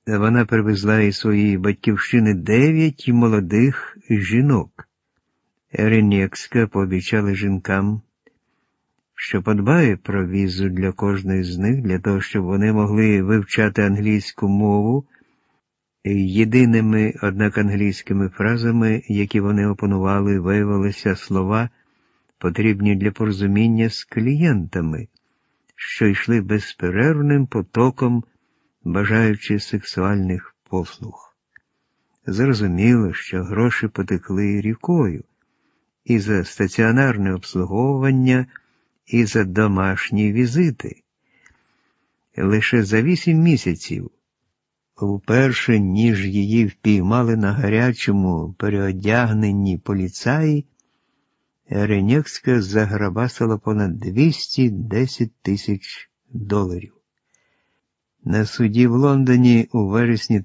Вона привезла із своєї батьківщини 9 молодих жінок. Еренєкська пообіцяла жінкам, що подбає про візу для кожної з них, для того, щоб вони могли вивчати англійську мову єдиними, однак англійськими фразами, які вони опанували, виявилися слова, потрібні для порозуміння з клієнтами, що йшли безперервним потоком, бажаючи сексуальних послуг. Зрозуміло, що гроші потекли рікою і за стаціонарне обслуговування, і за домашні візити. Лише за 8 місяців, вперше, ніж її впіймали на гарячому переодягненні поліцаї, Еренєкська заграбасила понад 210 тисяч доларів. На суді в Лондоні у вересні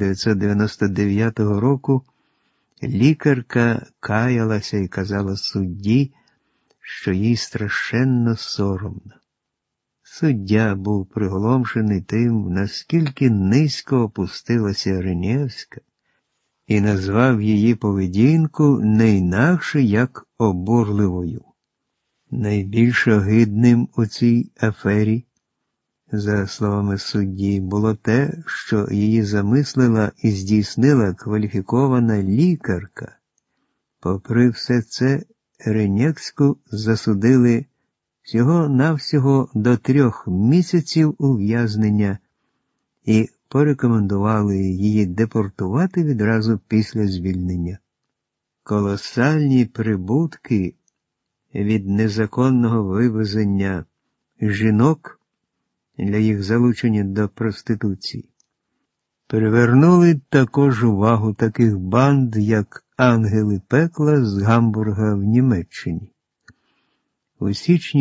1999 року лікарка каялася і казала судді, що їй страшенно соромно. Суддя був приголомшений тим, наскільки низько опустилася Еренєкська, і назвав її поведінку не інакше, як обурливою. Найбільш огидним у цій афері, за словами судді, було те, що її замислила і здійснила кваліфікована лікарка. Попри все це, Еренєкську засудили всього-навсього до 3 місяців ув'язнення і порекомендували її депортувати відразу після звільнення. Колосальні прибутки від незаконного вивезення жінок для їх залучення до проституції привернули також увагу таких банд, як «Ангели пекла» з Гамбурга в Німеччині. У січні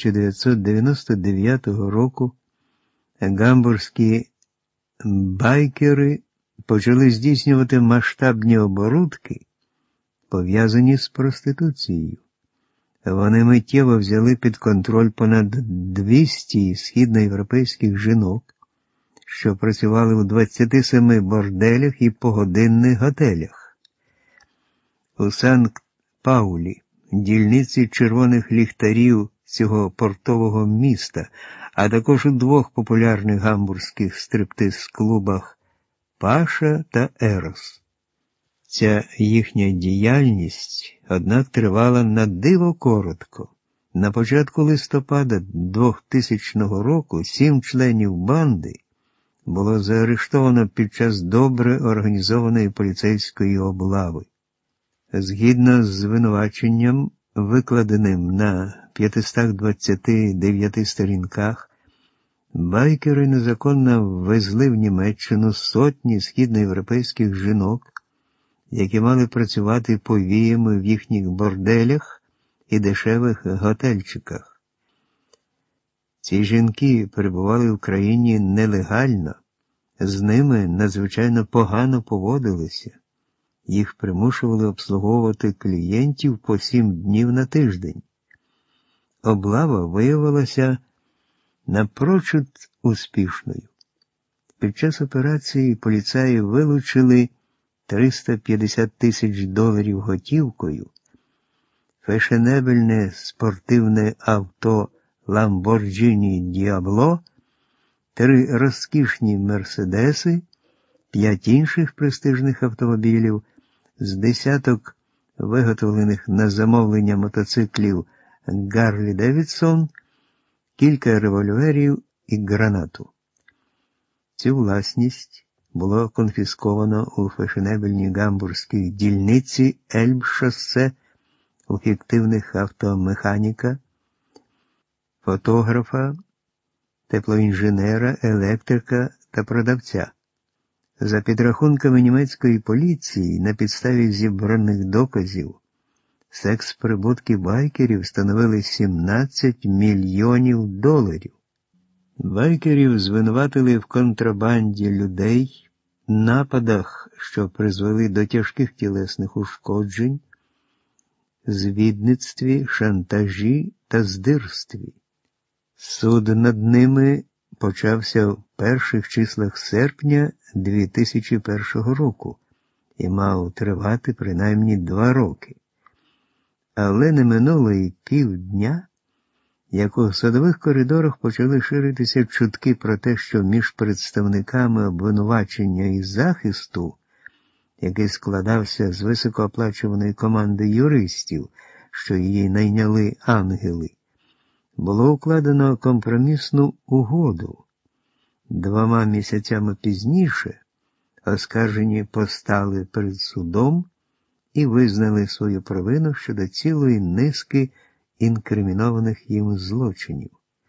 1999 року гамбурзькі байкери почали здійснювати масштабні оборудки, пов'язані з проституцією. Вони миттєво взяли під контроль понад 200 східноєвропейських жінок, що працювали у 27 борделях і погодинних готелях. У Санкт-Паулі, дільниці червоних ліхтарів цього портового міста, а також у 2 популярних гамбурзьких стриптиз-клубах «Паша» та «Ерос». Ця їхня діяльність, однак, тривала на диво коротко. На початку листопада 2000 року 7 членів банди було заарештовано під час добре організованої поліцейської облави. Згідно з звинуваченням, викладеним на 529 сторінках, байкери незаконно ввезли в Німеччину сотні східноєвропейських жінок, які мали працювати повіями в їхніх борделях і дешевих готельчиках. Ці жінки перебували в країні нелегально, з ними надзвичайно погано поводилися. Їх примушували обслуговувати клієнтів по 7 днів на тиждень. Облава виявилася напрочуд успішною. Під час операції поліцаї вилучили 350 тисяч доларів готівкою, фешенебельне спортивне авто Lamborghini Diablo, 3 розкішні Мерседеси, 5 інших престижних автомобілів, з десяток виготовлених на замовлення мотоциклів Гарлі Девідсон, кілька револьверів і гранату. Цю власність було конфісковано у фешенебельній гамбурзькій дільниці Ельбшосе у фіктивних автомеханіка, фотографа, теплоінженера, електрика та продавця. За підрахунками німецької поліції, на підставі зібраних доказів, секс-прибутки байкерів становили 17 мільйонів доларів. Байкерів звинуватили в контрабанді людей, нападах, що призвели до тяжких тілесних ушкоджень, звідництві, шантажі та здирстві. Суд над ними почався в перших числах серпня 2001 року і мав тривати принаймні 2 роки. Але не минуло й півдня, як у судових коридорах почали ширитися чутки про те, що між представниками обвинувачення і захисту, який складався з високооплачуваної команди юристів, що її найняли ангели, було укладено компромісну угоду. 2 місяцями пізніше оскаржені постали перед судом і визнали свою провину щодо цілої низки інкримінованих їм злочинів.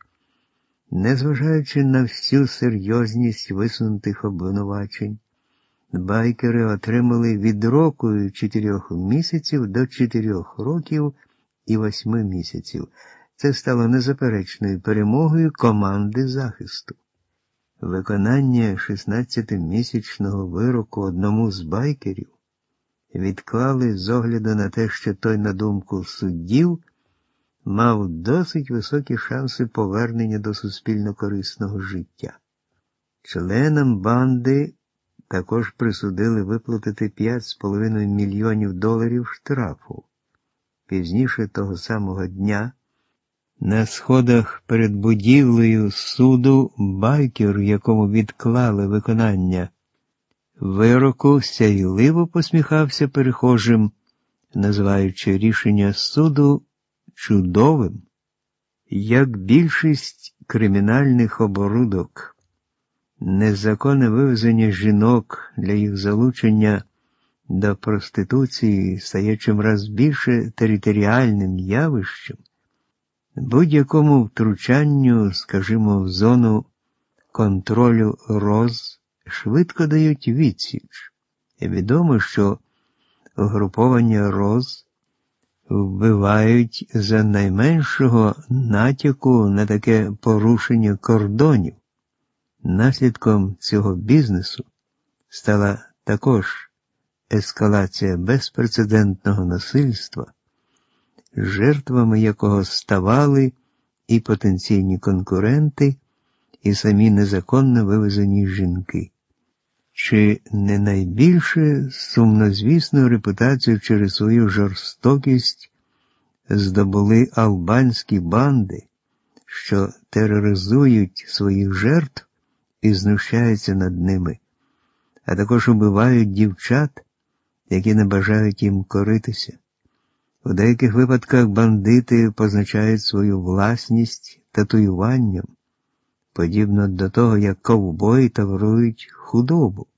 Незважаючи на всю серйозність висунутих обвинувачень, байкери отримали від року і 4 місяців до 4 років і 8 місяців. Це стало незаперечною перемогою команди захисту. Виконання 16-місячного вироку одному з байкерів відклали з огляду на те, що той, на думку суддів, мав досить високі шанси повернення до суспільно-корисного життя. Членам банди також присудили виплатити $5,5 мільйонів штрафу. Пізніше того самого дня на сходах перед будівлею суду байкер, якому відклали виконання вироку, сяйливо посміхався перехожим, називаючи рішення суду чудовим. Як більшість кримінальних оборудок, незаконне вивезення жінок для їх залучення до проституції стає чимраз більше територіальним явищем, будь-якому втручанню, скажімо, в зону контролю РОЗ швидко дають відсіч. І відомо, що угруповання РОЗ вбивають за найменшого натяку на таке порушення кордонів. Наслідком цього бізнесу стала також ескалація безпрецедентного насильства, жертвами якого ставали і потенційні конкуренти, і самі незаконно вивезені жінки. Чи не найбільше сумнозвісну репутацію через свою жорстокість здобули албанські банди, що тероризують своїх жертв і знущаються над ними, а також убивають дівчат, які не бажають їм коритися. У деяких випадках бандити позначають свою власність татуюванням, подібно до того, як ковбої таврують худобу.